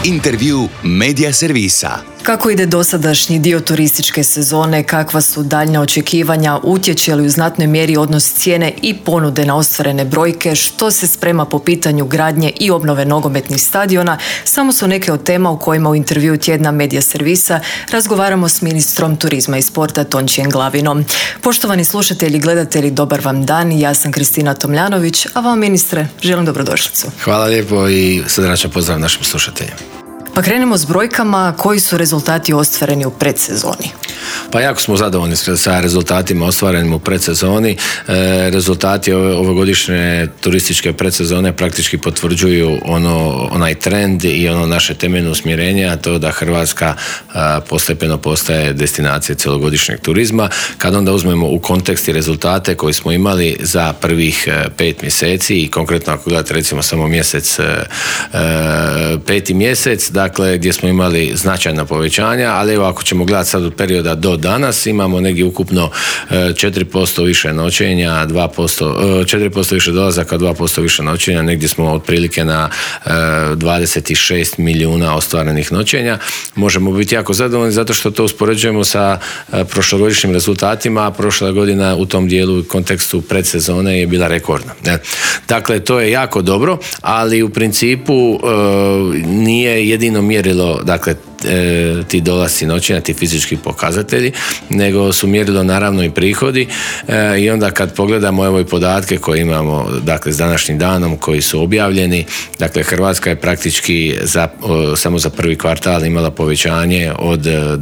Intervju Medija servisa. Kako ide dosadašnji dio turističke sezone, kakva su daljnja očekivanja, utječe li u znatnoj mjeri odnos cijene i ponude na ostvarene brojke, što se sprema po pitanju gradnje i obnove nogometnih stadiona, samo su neke od tema u kojima u intervju tjedna Medija servisa razgovaramo s ministrom turizma i sporta Tončijem Glavinom. Poštovani slušatelji i gledatelji, dobar vam dan, ja sam Kristina Tomljanović, a vam ministre želim dobrodošlicu. Hvala lijepo i srdačan pozdrav našim slušateljima. Pa krenimo s brojkama, koji su rezultati ostvareni u predsezoni? Pa jako smo zadovoljni sa rezultatima ostvarenim u predsezoni. Rezultati ovogodišnje turističke predsezone praktički potvrđuju onaj trend i ono naše temeljno usmjerenje, a to da Hrvatska postepeno postaje destinacija cjelogodišnjeg turizma. Kad onda uzmemo u kontekst i rezultate koje smo imali za prvih 5 mjeseci i konkretno ako gledate recimo samo mjesec, 5. mjesec, dakle gdje smo imali značajna povećanja, ali evo ako ćemo gledati sad od perioda do danas, imamo negdje ukupno 4% više noćenja, 4% više dolazaka, 2% više noćenja, negdje smo otprilike na 26 milijuna ostvarenih noćenja. Možemo biti jako zadovoljni zato što to uspoređujemo sa prošlogodišnjim rezultatima, a prošla godina u tom dijelu u kontekstu predsezone je bila rekordna. Dakle, to je jako dobro, ali u principu nije jedino mjerilo, dakle, ti dolasci noćenja, ti fizički pokazatelji, nego su mjerilo naravno i prihodi i onda kad pogledamo evo i podatke koje imamo, dakle s današnjim danom koji su objavljeni, dakle Hrvatska je praktički samo za prvi kvartal imala povećanje od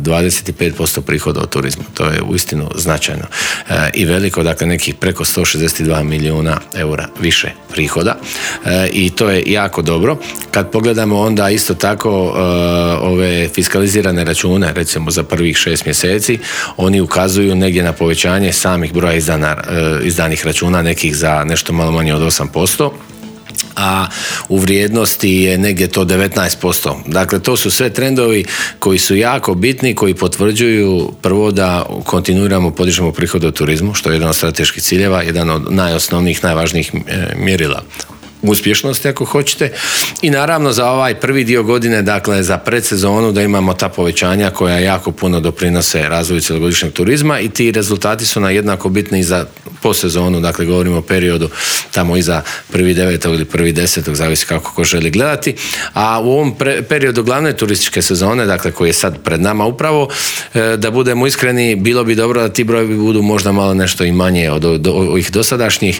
25% prihoda od turizma. To je uistinu značajno i veliko, dakle nekih preko 162 milijuna eura više prihoda i to je jako dobro. Kad pogledamo onda isto tako ove fiskalizirane račune, recimo za prvih 6 mjeseci, oni ukazuju negdje na povećanje samih broja izdanih računa, nekih za nešto malo manje od 8%, a u vrijednosti je negdje to 19%. Dakle, to su sve trendovi koji su jako bitni, koji potvrđuju prvo da kontinuiramo, podižemo prihode od turizmu, što je jedan od strateških ciljeva, jedan od najosnovnijih, najvažnijih mjerila uspješnosti ako hoćete i naravno za ovaj prvi dio godine, dakle za predsezonu da imamo ta povećanja koja jako puno doprinose razvoju cjelogodišnjeg turizma i ti rezultati su nam jednako bitni i za posezonu, dakle govorimo o periodu tamo iza 1.9. ili 1.10. zavisi kako ko želi gledati, a u ovom periodu glavne turističke sezone, dakle koji je sad pred nama upravo, da budemo iskreni, bilo bi dobro da ti brojevi budu možda malo nešto i manje od ovih dosadašnjih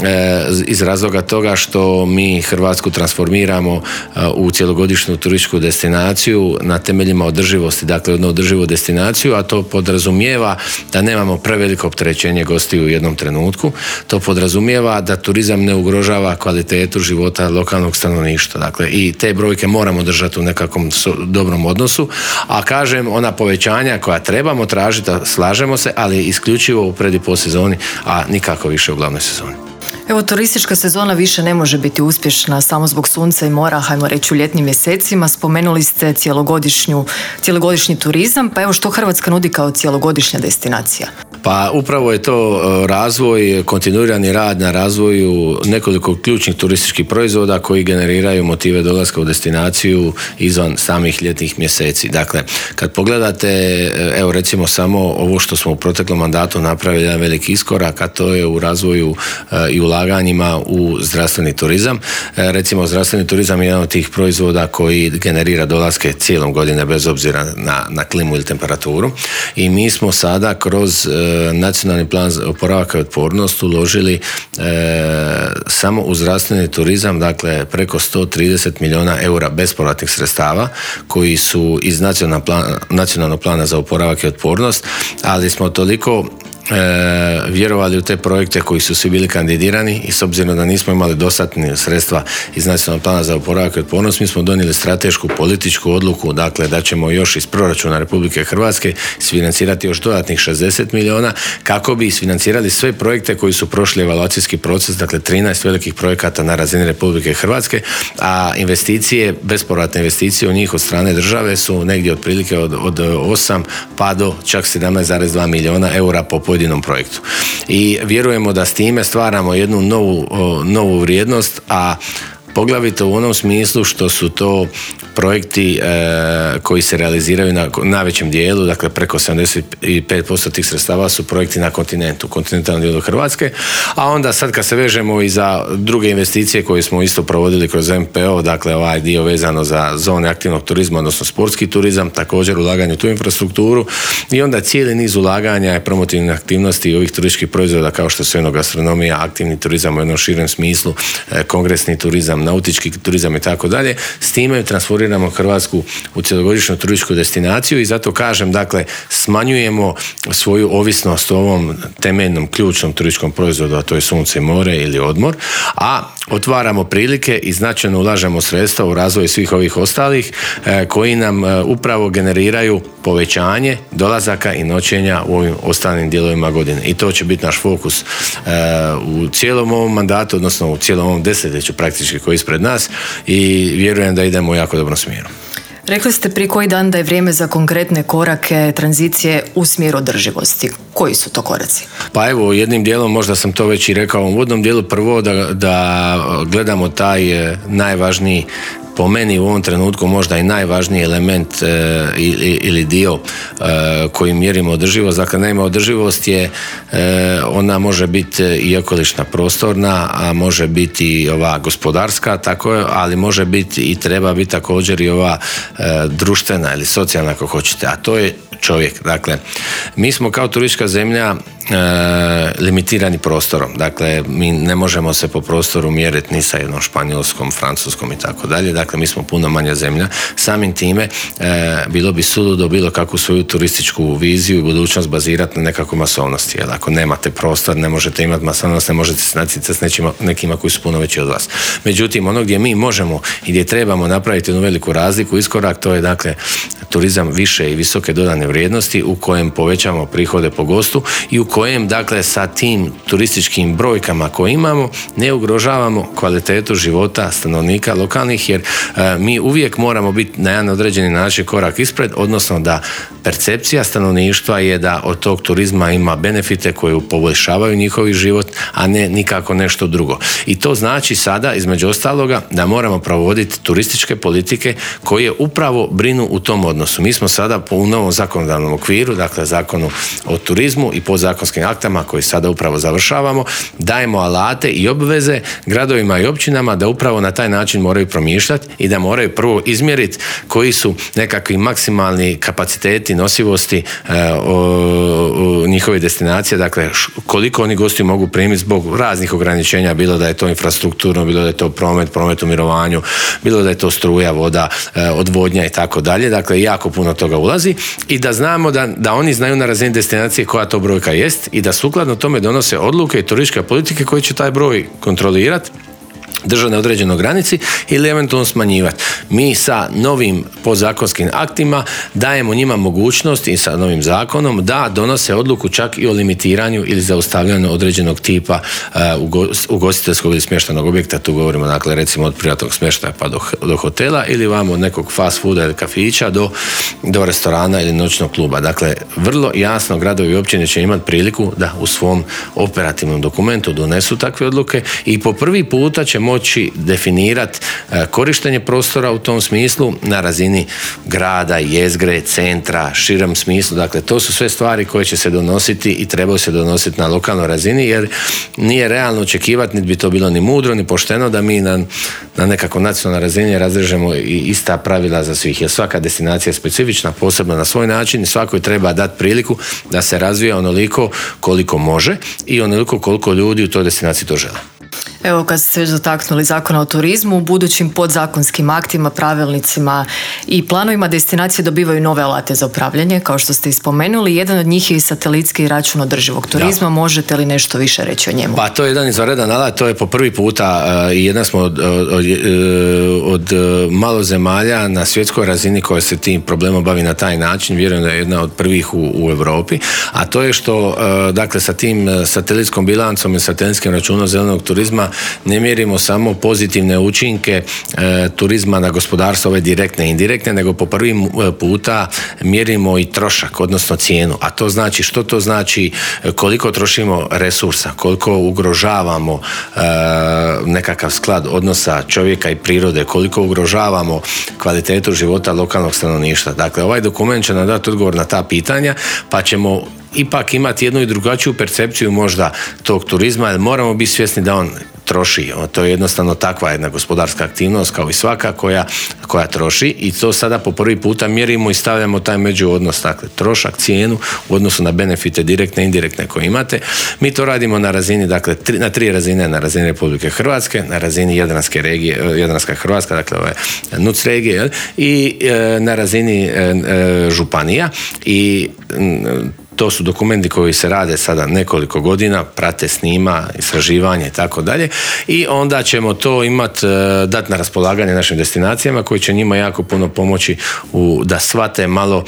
iz razloga toga što mi Hrvatsku transformiramo u cjelogodišnju turističku destinaciju na temeljima održivosti, dakle jednu održivu destinaciju, a to podrazumijeva da nemamo preveliko opterećenje gostiju u jednom trenutku. To podrazumijeva da turizam ne ugrožava kvalitetu života lokalnog stanovništva. Dakle, i te brojke moramo držati u nekakvom dobrom odnosu, a kažem, ona povećanja koja trebamo tražiti, slažemo se, ali isključivo u pred i po sezoni, a nikako više u glavnoj sezoni. Evo, turistička sezona više ne može biti uspješna samo zbog sunca i mora, hajmo reći u ljetnim mjesecima. Spomenuli ste cjelogodišnji turizam, pa evo što Hrvatska nudi kao cjelogodišnja destinacija? Pa upravo je to razvoj, kontinuirani rad na razvoju nekoliko ključnih turističkih proizvoda koji generiraju motive dolaska u destinaciju izvan samih ljetnih mjeseci. Dakle, kad pogledate, evo recimo samo ovo što smo u proteklom mandatu napravili jedan veliki iskorak, a to je u razvoju i ulaganjima u zdravstveni turizam. Recimo, zdravstveni turizam je jedan od tih proizvoda koji generira dolaske cijelom godine bez obzira na klimu ili temperaturu i mi smo sada kroz Nacionalni plan za oporavak i otpornost uložili samo u zdravstveni turizam, dakle preko 130 milijuna eura bespovratnih sredstava koji su iz Nacionalnog plana za oporavak i otpornost, ali smo toliko vjerovali u te projekte koji su svi bili kandidirani i s obzirom da nismo imali dostatna sredstva iz Nacionalnog plana za oporavak i otpornost, mi smo donijeli stratešku političku odluku, dakle da ćemo još iz proračuna Republike Hrvatske isfinancirati još dodatnih 60 milijuna kako bi isfinancirali sve projekte koji su prošli evaluacijski proces, dakle 13 velikih projekata na razini Republike Hrvatske, a investicije, bespovratne investicije u njih od strane države su negdje otprilike od 8 pa do čak 17,2 milijuna eura po pojedinom projektu. I vjerujemo da s time stvaramo jednu novu vrijednost, a poglavito u onom smislu što su to projekti koji se realiziraju na najvećem dijelu, dakle preko 75% tih sredstava su projekti na kontinentu, kontinentalnom dijelu Hrvatske, a onda sad kad se vežemo i za druge investicije koje smo isto provodili kroz MPO, dakle ovaj dio vezano za zone aktivnog turizma, odnosno sportski turizam, također ulaganje u tu infrastrukturu i onda cijeli niz ulaganja i promotivnih aktivnosti ovih turističkih proizvoda kao što su enogastronomija, aktivni turizam u jednom širem smislu, kongresni turizam, nautički turizam i tako dalje. S time transformiramo Hrvatsku u cjelogodišnju turističku destinaciju i zato kažem, dakle, smanjujemo svoju ovisnost o ovom temeljnom ključnom turističkom proizvodu, a to je sunce i more ili odmor, a otvaramo prilike i značajno ulažemo sredstva u razvoj svih ovih ostalih koji nam upravo generiraju povećanje dolazaka i noćenja u ovim ostalim dijelovima godine. I to će biti naš fokus u cijelom ovom mandatu, odnosno u cijelom ovom desetljeću praktički koji je ispred nas i vjerujem da idemo u jako dobrom smjeru. Rekli ste prije koji dan da je vrijeme za konkretne korake tranzicije u smjeru održivosti. Koji su to koraci? Pa evo, jednim dijelom, možda sam to već i rekao u uvodnom dijelu, prvo da gledamo taj najvažniji, po meni u ovom trenutku možda i najvažniji element ili dio koji mjerimo održivost. Dakle, naime, održivost je, ona može biti i okolišna prostorna, a može biti i ova gospodarska, tako je, ali može biti i treba biti također i ova društvena ili socijalna, ako hoćete, a to je čovjek. Dakle, mi smo kao turistička zemlja limitirani prostorom. Dakle, mi ne možemo se po prostoru mjeriti ni sa jednom Španjolskom, Francuskom i tako dalje. Dakle, mi smo puno manja zemlja. Samim time bilo bi suludo bilo kakvu svoju turističku viziju i budućnost bazirati na nekakvoj masovnosti. Jer ako nemate prostor, ne možete imati masovnost, ne možete se natjecati s nekima koji su puno veći od vas. Međutim, ono gdje mi možemo i gdje trebamo napraviti jednu veliku razliku, iskorak, to je dakle turizam više i visoke dodane vrijednosti u kojem povećamo prihode po gostu i u kojem, dakle, sa tim turističkim brojkama koje imamo ne ugrožavamo kvalitetu života stanovnika lokalnih, jer mi uvijek moramo biti na jedan određeni način korak ispred, odnosno da percepcija stanovništva je da od tog turizma ima benefite koji poboljšavaju njihov život, a ne nikako nešto drugo. I to znači sada, između ostaloga, da moramo provoditi turističke politike koje upravo brinu u tom odnosu. Mi smo sada u novom zakonodavnom okviru, dakle Zakonu o turizmu i podzakonskim aktama koji sada upravo završavamo, dajemo alate i obveze gradovima i općinama da upravo na taj način moraju promišljati i da moraju prvo izmjeriti koji su nekakvi maksimalni kapaciteti nosivosti njihove destinacije, dakle koliko oni gosti mogu primiti zbog raznih ograničenja, bilo da je to infrastrukturno, bilo da je to promet u mirovanju, bilo da je to struja, voda, odvodnja i tako dalje. Dakle, jako puno toga ulazi i da znamo da oni znaju na razini destinacije koja to brojka jest i da sukladno tome donose odluke i turističke politike koji će taj broj kontrolirati, držati na određenoj granici ili eventualno smanjivati. Mi sa novim podzakonskim aktima dajemo njima mogućnost i sa novim zakonom da donose odluku čak i o limitiranju ili zaustavljanju određenog tipa ugostiteljskog ili smještajnog objekta. Tu govorimo, dakle, recimo od privatnog smještaja pa do hotela ili vam od nekog fast fooda ili kafića do restorana ili noćnog kluba. Dakle, vrlo jasno gradovi i općine će imati priliku da u svom operativnom dokumentu donesu takve odluke i po prvi puta će moći definirati korištenje prostora u tom smislu na razini grada, jezgre, centra, širem smislu. Dakle, to su sve stvari koje će se donositi i trebaju se donositi na lokalnoj razini, jer nije realno očekivati, niti bi to bilo ni mudro, ni pošteno da mi na nekako nacionalnoj razini razrežemo i ista pravila za svih. Jer svaka destinacija je specifična, posebno na svoj način i svakoj treba dati priliku da se razvija onoliko koliko može i onoliko koliko ljudi u toj destinaciji to žele. Evo, kad ste već dotaknuli Zakona o turizmu, u budućim podzakonskim aktima, pravilnicima i planovima destinacije dobivaju nove alate za upravljanje, kao što ste i spomenuli. Jedan od njih je i satelitski račun održivog turizma. Da. Možete li nešto više reći o njemu? Pa to je jedan izvanredan alat, to je po prvi puta i jedan smo od malo zemalja na svjetskoj razini koja se tim problemom bavi na taj način. Vjerujem da je jedna od prvih u Europi, a to je što, dakle, sa tim satelitskom bilancom i satelitskim računom zelenog turizma ne mjerimo samo pozitivne učinke turizma na gospodarstvo, ove direktne i indirektne, nego po prvi puta mjerimo i trošak, odnosno cijenu. A to znači, što to znači, koliko trošimo resursa, koliko ugrožavamo nekakav sklad odnosa čovjeka i prirode, koliko ugrožavamo kvalitetu života lokalnog stanovništva. Dakle, ovaj dokument će nam dati odgovor na ta pitanja, pa ćemo ipak imati jednu i drugačiju percepciju možda tog turizma, jer moramo biti svjesni da on troši. To je jednostavno takva jedna gospodarska aktivnost kao i svaka koja troši, i to sada po prvi puta mjerimo i stavljamo taj međuodnos, dakle trošak, cijenu u odnosu na benefite direktne i indirektne koje imate. Mi to radimo na razini, dakle na 3 razine, na razini Republike Hrvatske, na razini Jadranske regije, Jadranska Hrvatska, dakle ove NUC regije, i na razini županija, i to su dokumenti koji se rade sada nekoliko godina, prate, snima, istraživanje i tako dalje, i onda ćemo to dati na raspolaganje našim destinacijama koji će njima jako puno pomoći da shvate malo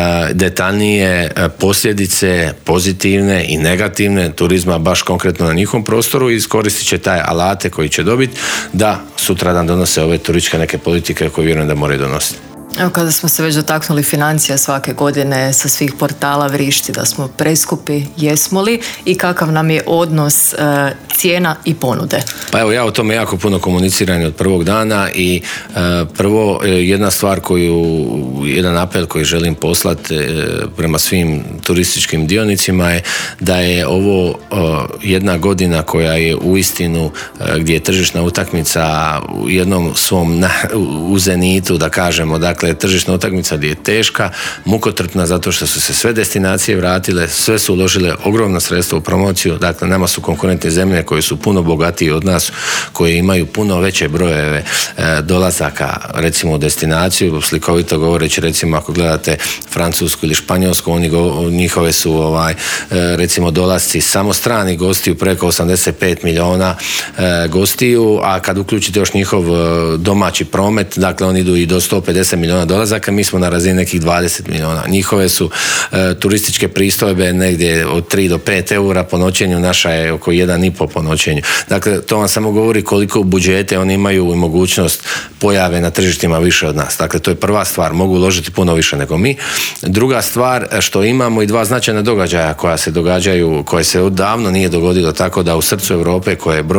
detaljnije posljedice pozitivne i negativne turizma baš konkretno na njihovom prostoru, i iskoristit će taj alate koji će dobiti da sutradan donose ove turističke neke politike koje vjerujem da moraju donositi. Evo, kada smo se već dotaknuli financija, svake godine sa svih portala vrišti da smo preskupi, jesmo li, i kakav nam je odnos cijena i ponude? Pa evo, ja o tome jako puno komuniciram od prvog dana, i prvo jedna stvar jedan apel koji želim poslati prema svim turističkim dionicima je da je ovo jedna godina koja je uistinu gdje je tržišna utakmica u jednom svom u zenitu, da kažemo. Dakle, tržišna utakmica gdje je teška, mukotrpna, zato što su se sve destinacije vratile, sve su uložile ogromna sredstva u promociju. Dakle, nama su konkurentne zemlje koje su puno bogatije od nas, koje imaju puno veće brojeve dolazaka, recimo u destinaciju, slikovito govoreći, recimo ako gledate Francusku ili Španjolsku, njihove su recimo dolasci samo strani gostiju preko 85 milijuna gostiju, a kad uključite još njihov domaći promet, dakle oni idu i do 150 milijuna dolazaka, mi smo na razini nekih 20 milijuna. Njihove su turističke pristojbe negdje od 3 do 5 eura po noćenju, naša je oko 1,5 po noćenju. Dakle, to vam samo govori koliko budžete oni imaju i mogućnost pojave na tržištima više od nas. Dakle, to je prva stvar, mogu uložiti puno više nego mi. Druga stvar, što imamo i 2 značajna događaja koja se događaju, koje se odavno nije dogodilo, tako da u srcu Europe, koja je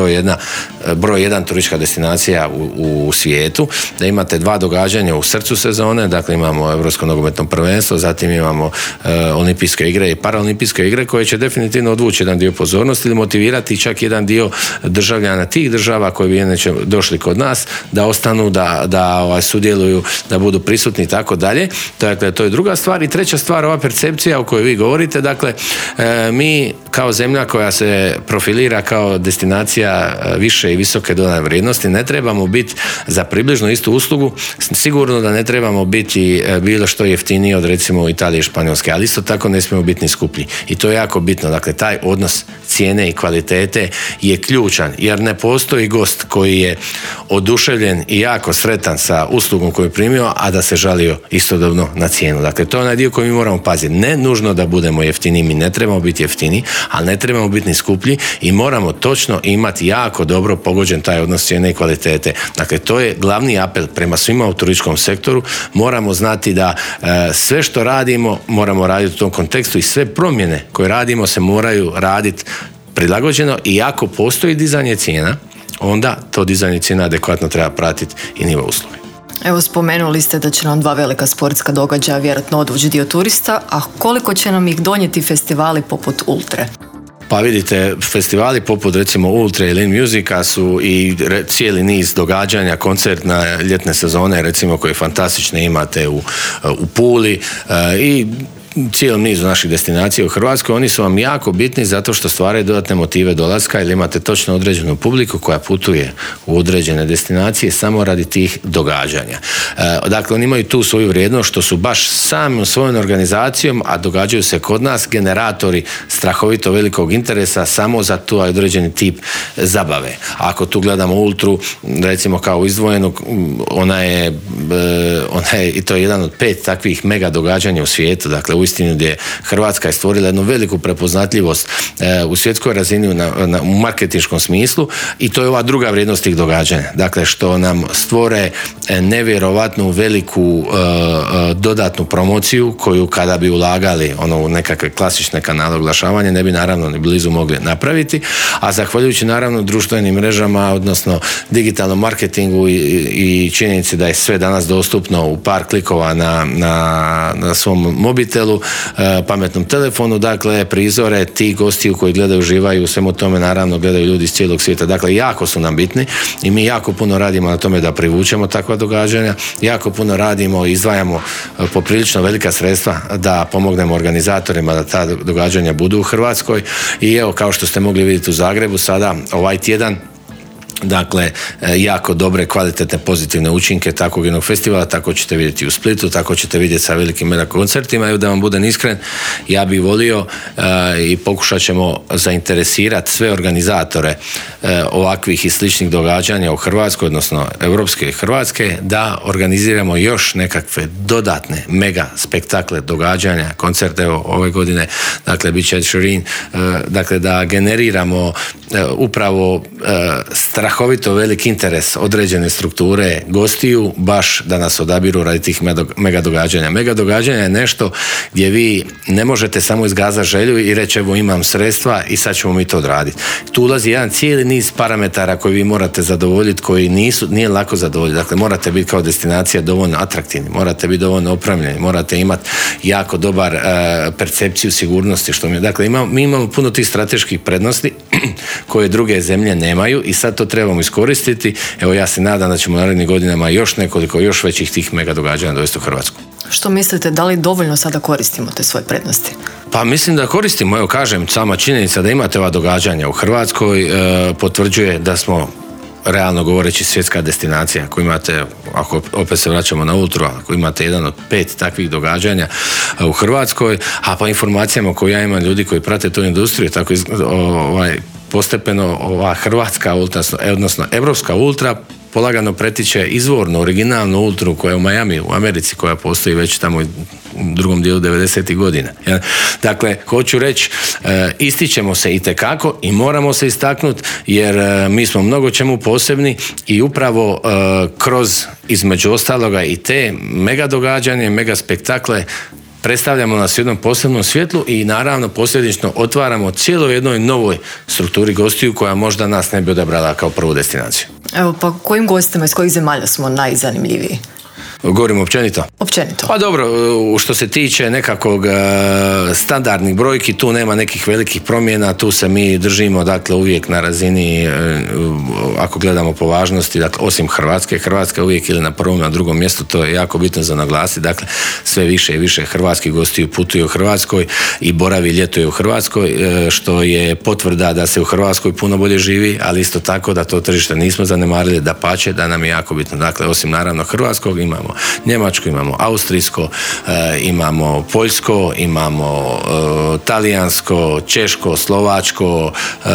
broj jedan turistička destinacija u svijetu, da imate 2 događanja u srcu sezone, dakle imamo Europsko nogometno prvenstvo, zatim imamo olimpijske igre i paraolimpijske igre koje će definitivno odvući jedan dio pozornosti ili motivirati čak jedan dio državljana tih država koji bi inače došli kod nas da ostanu, da sudjeluju, da budu prisutni i tako dalje. Dakle, to je druga stvar. I treća stvar, ova percepcija o kojoj vi govorite, dakle, mi kao zemlja koja se profilira kao destinacija više i visoke dodane vrijednosti, ne trebamo biti za približno istu uslugu, sigurno da ne trebamo biti bilo što jeftiniji od recimo Italije i Španjolske, ali isto tako ne smijemo biti ni skuplji. I to je jako bitno. Dakle, taj odnos cijene i kvalitete je ključan, jer ne postoji gost koji je oduševljen i jako sretan sa uslugom koju je primio, a da se žalio istodobno na cijenu. Dakle, to je onaj dio koji mi moramo paziti. Ne nužno da budemo jeftini, mi ne trebamo biti jeftini, ali ne trebamo biti ni skuplji i moramo točno imati jako dobro pogođen taj odnos cijene i kvalitete. Dakle, to je glavni apel prema svima u turističkom sektoru. Moramo znati da sve što radimo moramo raditi u tom kontekstu i sve promjene koje radimo se moraju raditi prilagođeno, i ako postoji dizanje cijena, onda to dizanje cijena adekvatno treba pratiti i nivo usluge. Evo, spomenuli ste da će nam 2 velika sportska događaja vjerojatno odvući dio turista, a koliko će nam ih donijeti festivali poput Ultre? Pa vidite, festivali poput recimo Ultra ili In Musica su i cijeli niz događanja, koncertna ljetne sezone recimo koje fantastične imate u Puli i cijelom nizu naših destinacija u Hrvatskoj. Oni su vam jako bitni zato što stvaraju dodatne motive dolaska, jer imate točno određenu publiku koja putuje u određene destinacije samo radi tih događanja. Dakle, oni imaju tu svoju vrijednost što su baš samim svojom organizacijom, a događaju se kod nas, generatori strahovito velikog interesa samo za tu određeni tip zabave. Ako tu gledamo Ultru, recimo kao izdvojenu, ona je i to je jedan od 5 takvih mega događanja u svijetu, dakle uistinu gdje Hrvatska je stvorila jednu veliku prepoznatljivost u svjetskoj razini u marketinškom smislu, i to je ova druga vrijednost tih događanja, dakle što nam stvore nevjerovatnu veliku dodatnu promociju koju kada bi ulagali u nekakve klasične kanale oglašavanja ne bi naravno ni blizu mogli napraviti, a zahvaljujući naravno društvenim mrežama, odnosno digitalnom marketingu i činjenici da je sve danas dostupno u par klikova na svom mobitelu, pametnom telefonu, dakle prizore tih gostiju koji gledaju, uživaju u svemu tome, naravno gledaju ljudi iz cijelog svijeta, dakle jako su nam bitni i mi jako puno radimo na tome da privučemo takva događanja, jako puno radimo i izdvajamo poprilično velika sredstva da pomognemo organizatorima da ta događanja budu u Hrvatskoj. I evo, kao što ste mogli vidjeti u Zagrebu sada ovaj tjedan, dakle, jako dobre, kvalitetne, pozitivne učinke takvog jednog festivala, tako ćete vidjeti u Splitu, tako ćete vidjeti sa velikim mega koncertima. I da vam budem iskren, ja bih volio i pokušat ćemo zainteresirati sve organizatore ovakvih i sličnih događanja u Hrvatskoj, odnosno Europske i Hrvatske, da organiziramo još nekakve dodatne mega spektakle, događanja, koncerte ove godine, dakle, bit će Ed Sheeran, dakle, da generiramo upravo strahovito velik interes određene strukture gostiju, baš da nas odabiru radi tih mega događanja. Mega događanja je nešto gdje vi ne možete samo izgazati želju i reći evo imam sredstva i sad ćemo mi to odraditi. Tu ulazi jedan cijeli niz parametara koji vi morate zadovoljiti, koji nije lako zadovoljiti. Dakle, morate biti kao destinacija dovoljno atraktivni, morate biti dovoljno opremljeni, morate imati jako dobar percepciju sigurnosti. Dakle, mi imamo puno tih strateških prednosti koje druge zemlje nemaju i sad to trebamo iskoristiti. Evo, ja se nadam da ćemo u narednim godinama još nekoliko, još većih tih mega događanja dovesti u Hrvatsku. Što mislite, da li dovoljno sada koristimo te svoje prednosti? Pa mislim da koristimo, evo kažem, sama činjenica da imate ova događanja u Hrvatskoj potvrđuje da smo, realno govoreći, svjetska destinacija. Ako imate, ako opet se vraćamo na Ultru, ako imate jedan od 5 takvih događanja u Hrvatskoj, a po informacijama koje ja imam ljudi koji prate tu industriju, tako postepeno ova hrvatska ultra, odnosno evropska ultra, polagano pretiče izvornu, originalnu ultru koja je u Miami, u Americi, koja postoji već tamo u drugom dijelu 90. godina. Dakle, hoću reći, ističemo se itekako i moramo se istaknuti, jer mi smo mnogo čemu posebni i upravo kroz, između ostaloga, i te mega događanje, mega spektakle predstavljamo nas u jednom posebnom svjetlu i naravno posljedično otvaramo cijelo jednoj novoj strukturi gostiju koja možda nas ne bi odabrala kao prvu destinaciju. Evo, pa kojim gostima iz kojih zemalja smo najzanimljiviji? Govorimo općenito? Općenito. Pa dobro, što se tiče nekakvog standardnih brojki, tu nema nekih velikih promjena, tu se mi držimo, dakle, uvijek na razini, ako gledamo po važnosti, dakle, osim Hrvatska uvijek ili na prvom, na drugom mjestu, to je jako bitno za naglasiti, dakle, sve više i više hrvatskih gostiju putuju u Hrvatskoj i boravi, ljetuje u Hrvatskoj, što je potvrda da se u Hrvatskoj puno bolje živi, ali isto tako da to tržište nismo zanemarili, dapače, da nam je jako bitno. Dakle, osim naravno hrvatskog, imamo njemačko, imamo austrijsko, imamo poljsko, imamo talijansko, češko, slovačko,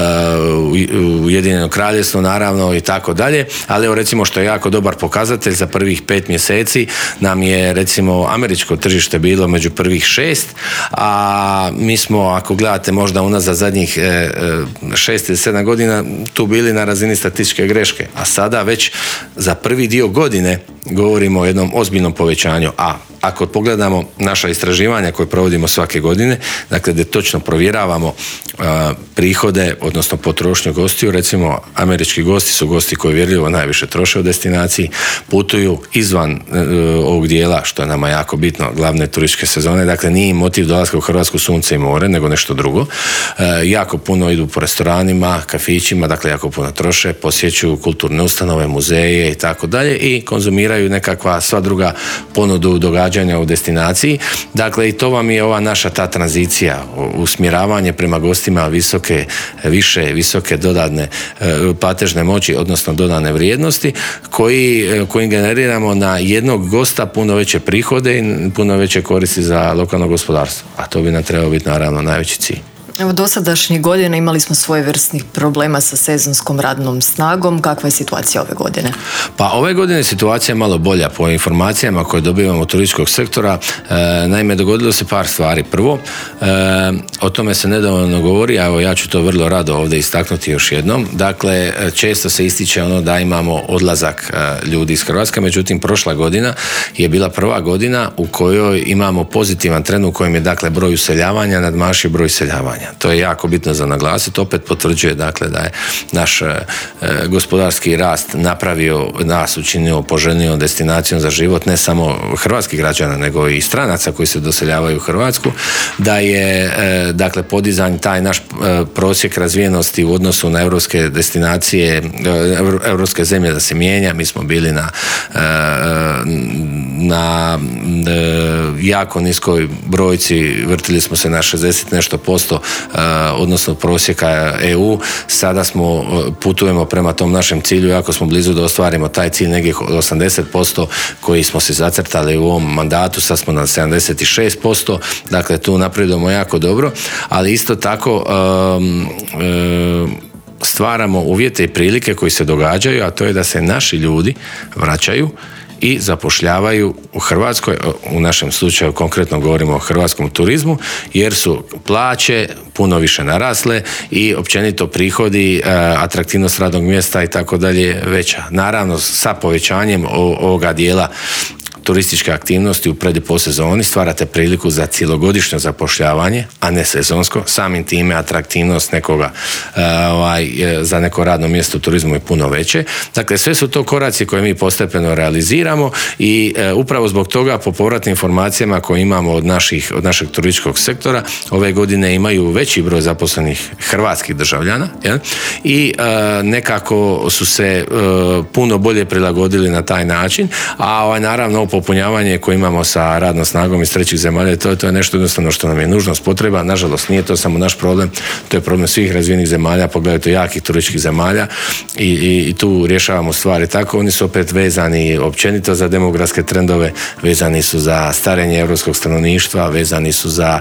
Ujedinjeno Kraljevstvo naravno i tako dalje, ali evo recimo što je jako dobar pokazatelj za prvih 5 mjeseci nam je recimo američko tržište bilo među prvih 6, a mi smo, ako gledate možda unazad zadnjih 6 ili 7 godina, tu bili na razini statističke greške, a sada već za prvi dio godine govorimo o jednom ozbiljnom povećanju. A ako pogledamo naša istraživanja koje provodimo svake godine, dakle gdje točno provjeravamo prihode, odnosno potrošnju gostiju, recimo američki gosti su gosti koji vjerljivo najviše troše u destinaciji, putuju izvan ovog dijela, što je nama jako bitno, glavne turističke sezone, dakle nije im motiv dolaska u Hrvatsku sunce i more, nego nešto drugo. Jako puno idu po restoranima, kafićima, dakle jako puno troše, posjećuju kulturne ustanove, muzeje i tako dalje i konzumiraju nekakva sva druga ponudu događanja u destinaciji. Dakle, i to vam je ova naša ta tranzicija, usmjeravanje prema gostima visoke dodatne platežne moći, odnosno dodane vrijednosti, koji generiramo na jednog gosta puno veće prihode i puno veće koristi za lokalno gospodarstvo. A to bi nam trebao biti naravno najveći cilj. Evo, dosadašnjih godina imali smo svojevrsnih problema sa sezonskom radnom snagom. Kakva je situacija ove godine? Pa ove godine situacija je malo bolja po informacijama koje dobivamo od turističkog sektora. Naime, dogodilo se par stvari. Prvo, o tome se nedovoljno govori, a evo ja ću to vrlo rado ovdje istaknuti još jednom. Dakle, često se ističe ono da imamo odlazak ljudi iz Hrvatske, međutim prošla godina je bila prva godina u kojoj imamo pozitivan trend u kojem je dakle broj useljavanja nadmašio broj iseljavanja. To je jako bitno za naglasiti, opet potvrđuje dakle da je naš gospodarski rast napravio, nas učinio poželjnijom destinacijom za život, ne samo hrvatskih građana nego i stranaca koji se doseljavaju u Hrvatsku, da je dakle podizanje taj naš prosjek razvijenosti u odnosu na europske destinacije, europske zemlje da se mijenja. Mi smo bili na jako niskoj brojci, vrtili smo se na 60 nešto posto odnosno prosjeka EU. Sada putujemo prema tom našem cilju, jako smo blizu da ostvarimo taj cilj negdje od 80% koji smo se zacrtali u ovom mandatu. Sad smo na 76%, dakle tu napredujemo jako dobro, ali isto tako stvaramo uvjete i prilike koji se događaju, a to je da se naši ljudi vraćaju i zapošljavaju u Hrvatskoj, u našem slučaju konkretno govorimo o hrvatskom turizmu, jer su plaće puno više narasle i općenito prihodi, atraktivnost radnog mjesta i tako dalje veća. Naravno, sa povećanjem ovoga dijela turističke aktivnosti u pred- i postsezoni stvarate priliku za cjelogodišnje zapošljavanje, a ne sezonsko. Samim time atraktivnost nekoga za neko radno mjesto u turizmu je puno veće. Dakle, sve su to koraci koje mi postepeno realiziramo i upravo zbog toga po povratnim informacijama koje imamo od našeg turističkog sektora, ove godine imaju veći broj zaposlenih hrvatskih državljana, jel? I nekako su se puno bolje prilagodili na taj način, a naravno popunjavanje koje imamo sa radnom snagom iz trećih zemalja, to je nešto jednostavno što nam je nužnost, potreba. Nažalost, nije to samo naš problem, to je problem svih razvijenih zemalja, pogledajte jakih turističkih zemalja i tu rješavamo stvari tako. Oni su opet vezani općenito za demografske trendove, vezani su za starenje europskog stanovništva, vezani su za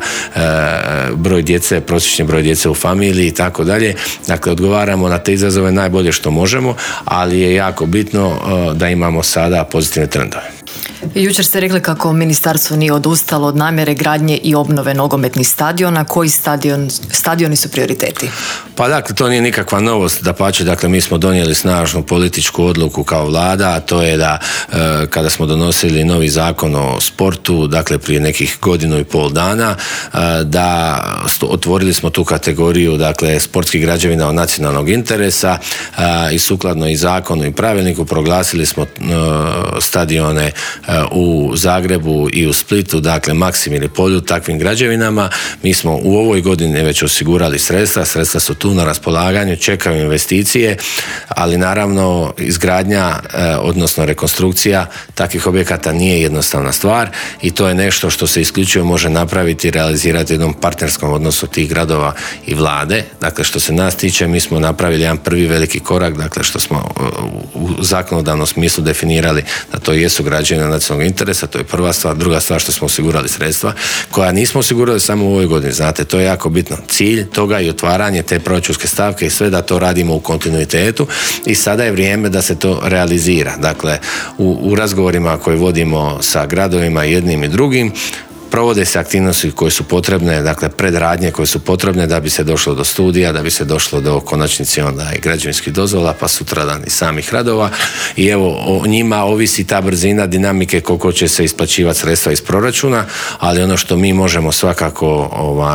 broj djece, prosječni broj djece u familiji i tako dalje. Dakle, odgovaramo na te izazove najbolje što možemo, ali je jako bitno da imamo sada pozitivne trendove. Jučer ste rekli kako ministarstvo nije odustalo od namjere gradnje i obnove nogometnih stadiona. Koji stadioni su prioriteti? Pa dakle, to nije nikakva novost, dapače, dakle mi smo donijeli snažnu političku odluku kao vlada, a to je da kada smo donosili novi zakon o sportu, dakle prije nekih 1.5 dana, da otvorili smo tu kategoriju, dakle sportskih građevina od nacionalnog interesa i sukladno i zakonu i pravilniku proglasili smo stadione u Zagrebu i u Splitu, dakle Maksim ili Poljud, takvim građevinama. Mi smo u ovoj godini već osigurali sredstva su tu na raspolaganju, čekaju investicije, ali naravno izgradnja, odnosno rekonstrukcija takvih objekata nije jednostavna stvar i to je nešto što se isključivo može napraviti i realizirati u jednom partnerskom odnosu tih gradova i vlade. Dakle, što se nas tiče, mi smo napravili jedan prvi veliki korak, dakle što smo u zakonodavnom smislu definirali da to jesu građevine nacionalnog interesa, to je prva stvar. Druga stvar, što smo osigurali sredstva koja nismo osigurali samo u ovoj godini. Znate, to je jako bitno. Cilj toga i otvaranje te proračunske stavke i sve da to radimo u kontinuitetu i sada je vrijeme da se to realizira. Dakle, u razgovorima koje vodimo sa gradovima jednim i drugim, provode se aktivnosti koje su potrebne, dakle predradnje koje su potrebne da bi se došlo do studija, da bi se došlo do konačnici onda i građevinskih dozvola, pa sutradan i samih radova. I evo, o njima ovisi ta brzina dinamike koliko će se isplaćivati sredstva iz proračuna, ali ono što mi možemo svakako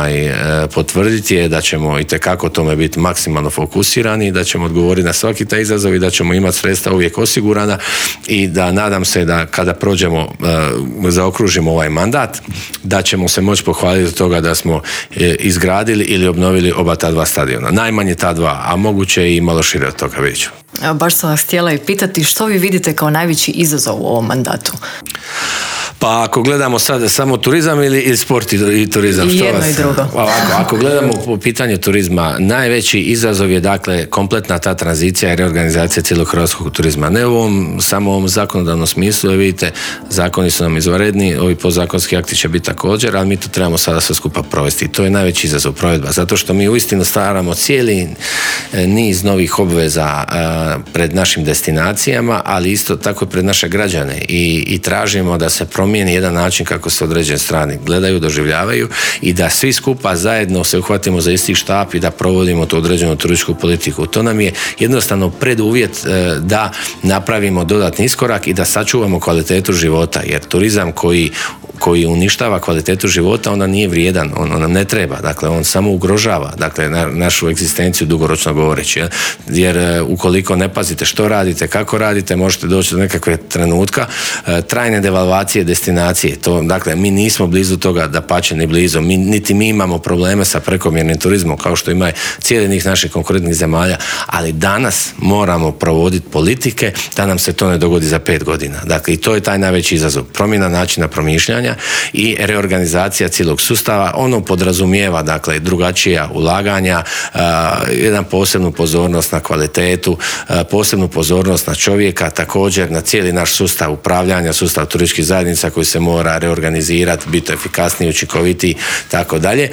potvrditi je da ćemo itekako tome biti maksimalno fokusirani, da ćemo odgovoriti na svaki taj izazov i da ćemo imati sredstva uvijek osigurana i da nadam se da kada prođemo, zaokružimo ovaj mandat, da ćemo se moći pohvaliti od toga da smo izgradili ili obnovili oba ta dva stadiona. Najmanje ta dva, a moguće i malo šire od toga vidjet ću. Baš sam vas htjela i pitati što vi vidite kao najveći izazov u ovom mandatu? Pa ako gledamo sad samo turizam ili sport i turizam? I jedno i drugo. Ako gledamo po pitanju turizma, najveći izazov je dakle kompletna ta tranzicija i reorganizacija cijelog hrvatskog turizma. Ne u samo ovom zakonodavnom smislu, vidite, zakoni su nam izvanredni, ovi podzakonski akti će biti također, ali mi to trebamo sada sve skupa provesti. I to je najveći izazov, provedba, zato što mi uistinu stvaramo cijeli niz novih obveza pred našim destinacijama, ali isto tako i pred naše građane i tražimo da se promijeni jedan način kako se određene strane gledaju, doživljavaju i da svi skupa zajedno se uhvatimo za isti štap i da provodimo tu određenu turističku politiku. To nam je jednostavno preduvjet da napravimo dodatni iskorak i da sačuvamo kvalitetu života, jer turizam koji uništava kvalitetu života, ona nije vrijedan, on nam ne treba, dakle on samo ugrožava, dakle našu egzistenciju dugoročno govoreći, jer ukoliko ne pazite što radite, kako radite, možete doći do nekakve trenutka trajne devalvacije destinacije. To, dakle, mi nismo blizu toga, dapače ni blizu, niti mi imamo probleme sa prekomjernim turizmom kao što ima cijeli niz naših konkurentnih zemalja, ali danas moramo provoditi politike da nam se to ne dogodi za 5 godina. Dakle, i to je taj najveći izazov. Promjena načina promišljanja i reorganizacija cijelog sustava. Ono podrazumijeva, dakle, drugačija ulaganja, jedan posebnu pozornost na kvalitetu, posebnu pozornost na čovjeka, također na cijeli naš sustav upravljanja, sustav turističkih zajednica koji se mora reorganizirati, biti efikasniji, učinkovitiji, tako dalje.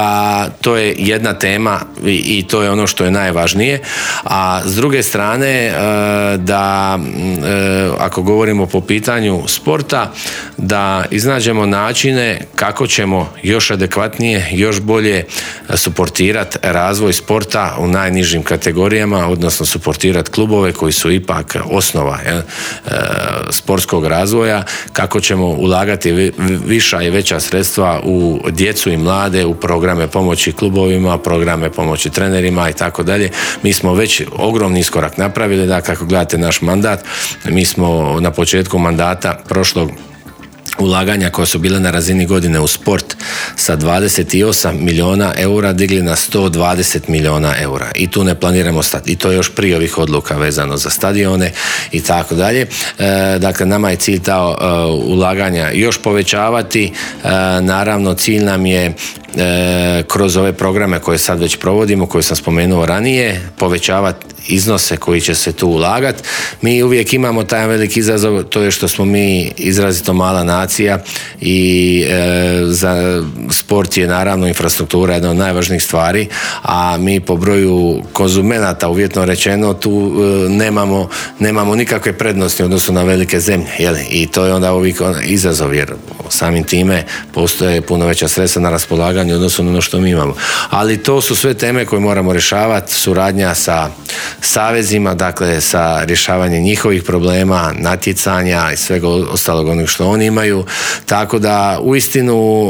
To je jedna tema i to je ono što je najvažnije. A s druge strane, da ako govorimo po pitanju sporta, da iznađemo načine kako ćemo još adekvatnije, još bolje suportirati razvoj sporta u najnižim kategorijama, odnosno suportirati klubove koji su ipak osnova sportskog razvoja, kako ćemo ulagati viša i veća sredstva u djecu i mlade, u programe pomoći klubovima, programe pomoći trenerima i tako dalje. Mi smo već ogromni iskorak napravili, da kako gledate naš mandat, mi smo na početku mandata prošlog ulaganja koja su bile na razini godine u sport sa 28 milijuna eura digli na 120 milijuna eura i tu ne planiramo stati i to je još prije ovih odluka vezano za stadione i tako dalje. Dakle, nama je cilj ta ulaganja još povećavati, naravno cilj nam je kroz ove programe koje sad već provodimo, koje sam spomenuo ranije, povećavati iznose koji će se tu ulagati. Mi uvijek imamo taj veliki izazov, to je što smo mi izrazito mala nacija i za sport je naravno infrastruktura jedna od najvažnijih stvari, a mi po broju konzumenata, uvjetno rečeno, tu nemamo nikakve prednosti u odnosu na velike zemlje, i to je onda uvijek izazov, jer samim time postoje puno veća sredstva na raspolaganju u odnosu na ono što mi imamo. Ali to su sve teme koje moramo rješavati, suradnja sa savezima, dakle sa rješavanjem njihovih problema, natjecanja i svega ostalog onog što oni imaju, tako da uistinu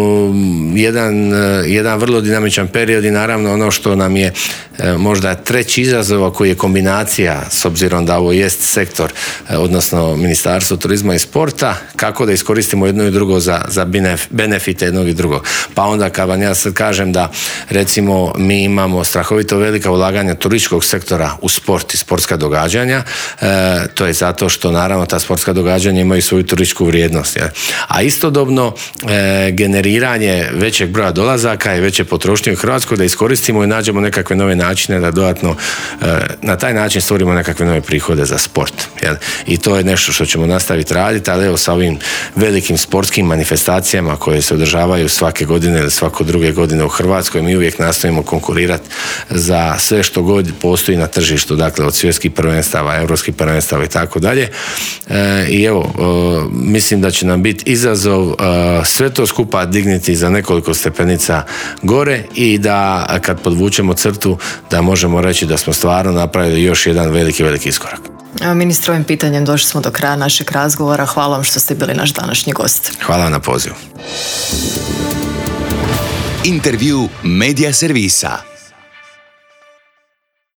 jedan vrlo dinamičan period i naravno ono što nam je možda treći izazov koji je kombinacija, s obzirom da ovo jest sektor, odnosno Ministarstvo turizma i sporta, kako da iskoristimo jedno i drugo za benefite jednog i drugog. Pa onda kad vam ja sad kažem da recimo mi imamo strahovito velika ulaganja turističkog sektora u sport i sportska događanja, to je zato što naravno ta sportska događanja imaju svoju turističku vrijednost. A istodobno generiranje većeg broja dolazaka i veće potrošnje u Hrvatskoj da iskoristimo i nađemo nekakve nove načine da dodatno na taj način stvorimo nekakve nove prihode za sport. I to je nešto što ćemo nastaviti raditi, ali evo sa ovim velikim sportskim manifestacijama koje se održavaju svake godine ili svako druge godine u Hrvatskoj, mi uvijek nastojimo konkurirati za sve što god postoji na tržištu, dakle od svjetskih prvenstava, europskih prvenstava i tako dalje. I evo, mislim da će nam biti izazov sve to skupa digniti za nekoliko stepenica gore i da kad podvučemo crtu da možemo reći da smo stvarno napravili još jedan veliki iskorak. Ministre, ovim pitanjem došli smo do kraja našeg razgovora. Hvala vam što ste bili naš današnji gost. Hvala vam na pozivu. Intervju Media servisa.